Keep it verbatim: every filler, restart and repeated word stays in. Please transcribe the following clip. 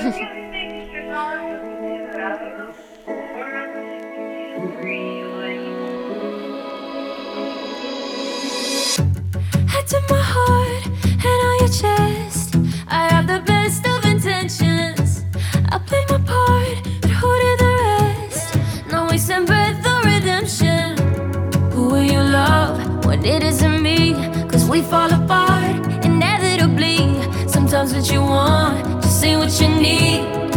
I took my heart and on your chest. I have the best of intentions. I played my part, but who did the rest? No wasting breath or redemption. Who will you love when it isn't me? Cause we fall apart inevitably. Sometimes what you want, just say what you need.